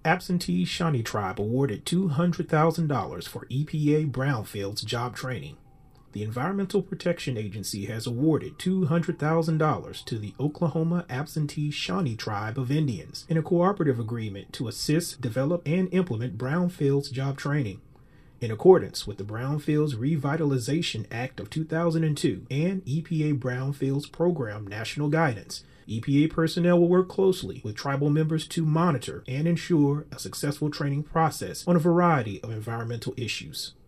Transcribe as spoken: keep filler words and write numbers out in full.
Absentee Shawnee Tribe awarded two hundred thousand dollars for E P A Brownfields job training. The Environmental Protection Agency has awarded two hundred thousand dollars to the Oklahoma Absentee Shawnee Tribe of Indians in a cooperative agreement to assist, develop, and implement Brownfields job training. In accordance with the Brownfields Revitalization Act of two thousand two and E P A Brownfields Program National Guidance, E P A personnel will work closely with tribal members to monitor and ensure a successful training process on a variety of environmental issues.